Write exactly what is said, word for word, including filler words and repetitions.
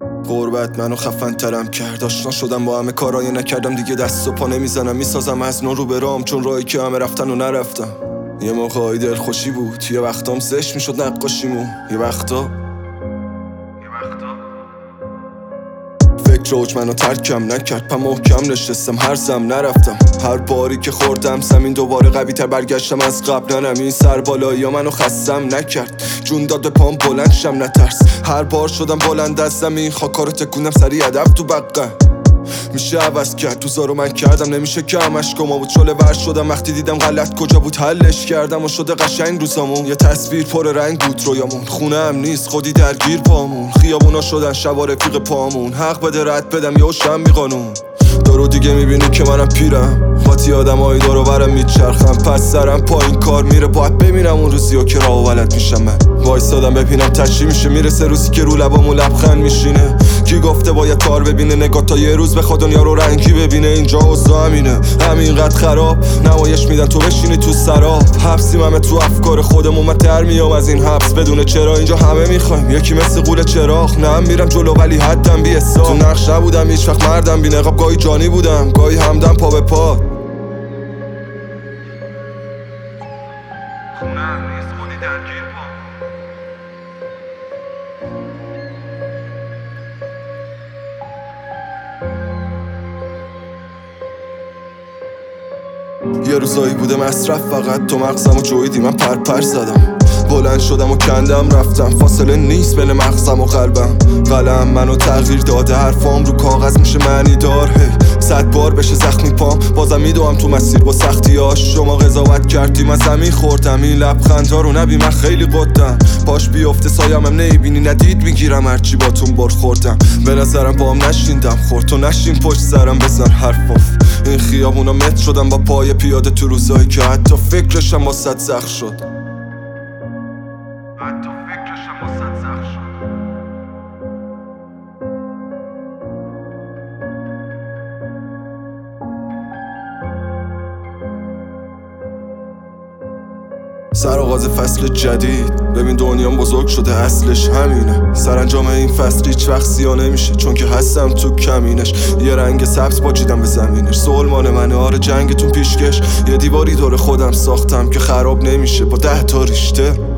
غربت منو خفن ترم کرد، آشنا شدم با همه کارایی نکردم دیگه، دست و پا نمیزنم میسازم از نو رو برام، چون راهی که همه رفتن و نرفتم. یه موقعی دل خوشی بود، یه وقتام زشت میشد نقاشیمون، یه وقتا فکر اوج منو ترکم نکرد، پا محکم نشستم هرزم نرفتم. هر باری که خوردم زمین دوباره قوی تر برگشتم از قبل، ننم این سر بالایی ها منو خستم نکرد، جون داد به پام بلند شم نترس. هر بار شدم بلند از زمین، خاکا رو تکوندم سریع ادب تو بقه. میشه عوض کرد تو رو من کردم، نمیشه که همش گما بود. شله ور شدم وقتی دیدم غلط کجا بود، حلش کردم و شده قشنگ روزامون. یه تصویر پر رنگ بود رویامون، خونه هم نیست خودی درگیر پامون. خیابونا شدن شبا رفیق پامون، حق بده رد بدم یه شم بی قانون. دارو دیگه میبینی که منم پیرم، خاطی آدم های دارو برم میچرخم، پس سرم پایین کار میره. باید ببینم اون روزی ها که راه و ولد میشم. من وایسادم ببینم تشی میشه، میرسه روزی که رو لبامون لبخند میشینه. کی گفته باید تار ببینه، نگاه تا یه روز بخواد دنیا رو رنگی ببینه. اینجا اوضاع همینه، همینقدر خراب نمایش میدن تو بشینی تو سراب. حبسیم همه تو افکار خودمون، من در میام از این حبس بدون چرا. اینجا همه میخوایم یکی مثل قول چراغ، نه میرم جلو ولی حدم بی حساب. تو نقش نبودم هیچ وقت مردم بی نقاب، گاهی جانی بودم گاهی همدم پا به پا. خونم نیست خودی درگیر پا. یه روزایی بوده مصرف فقط، تو مغزم و جویدی من پر پر زدم. بلند شدم و کندم رفتم، فاصله نیست بین مغزم و قلبم. قلم منو تغییر داده، حرفام رو کاغذ میشه معنی دار. هی صد بار بشه زخمی پام، بازم میدوام تو مسیر با سختیاش. شما قضاوت کردی من زمین خوردم، این لبخندها رو نبی من خیلی قدم. پاش بیفته سایمم نمیبینی، ندید میگیرم هرچی باتون برخوردم. به نظرم بام نشیندم خورد، تو نشین پشت سرم بزن حرفاف. این خیابونا متر شدم با پای پیاده تو روزایی که حتی فکرشم با صد زخ شد. حتی فکرشم با صد زخ شد. سرآغاز فصل جدید، ببین دنیام بزرگ شده اصلش همینه. سرانجام این فصل هیچ وقت سیاه نمیشه، چون که هستم تو کمینش. یه رنگ سبز پاچیدم به زمینش، سلمان منه آره جنگتون پیشکش. یه دیواری دور خودم ساختم که خراب نمیشه با ده تا ریشته.